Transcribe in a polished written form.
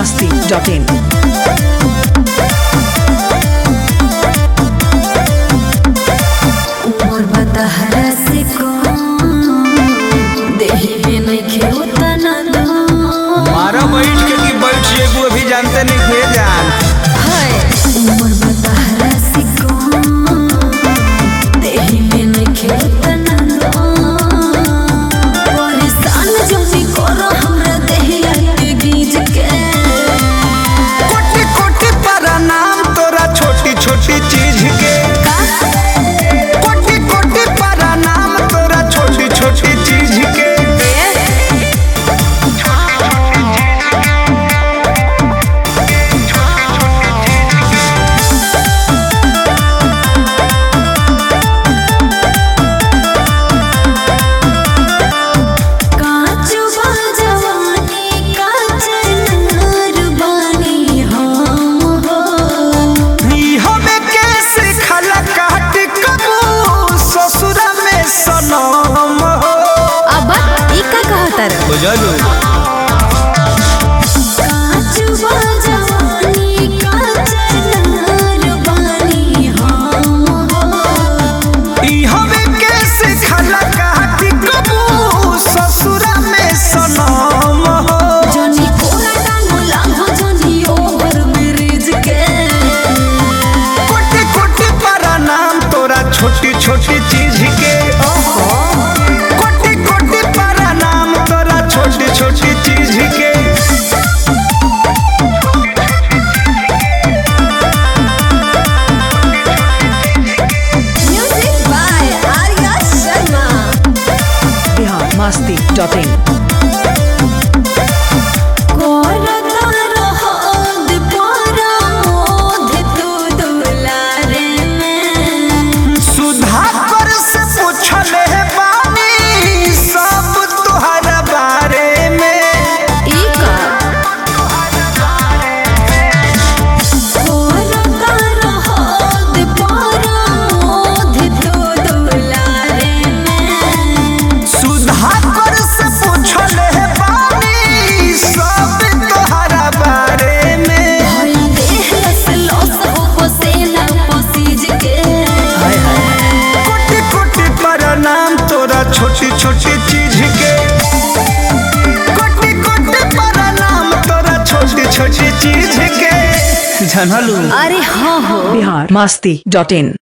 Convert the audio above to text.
biharmasti.in उमर बतहरा से देही में नहीं खेलता ना दो मारा बैठ के की बैठ एगो अभी जानते नहीं हुए जान हाय उमर बतहरा से देही में नहीं खेलता ना दो परेशान जल्दी करो हमरा देहिया के गीज के कोटि कोटि प्रणाम तोरा छोटी छोटी चीज के कोटि कोटि प्रणाम तोरा छोटी छोटी चीज के बुझलू छोटी छोटी चीज के कोटि कोटि प्रणाम तोरा छोटी छोटी चीज के music by Arya Sharma biharmasti.in छोटी छोटी चीज के कोटि कोटि प्रणाम तोरा छोटी छोटी चीज के जानलू अरे हाँ हो biharmasti.in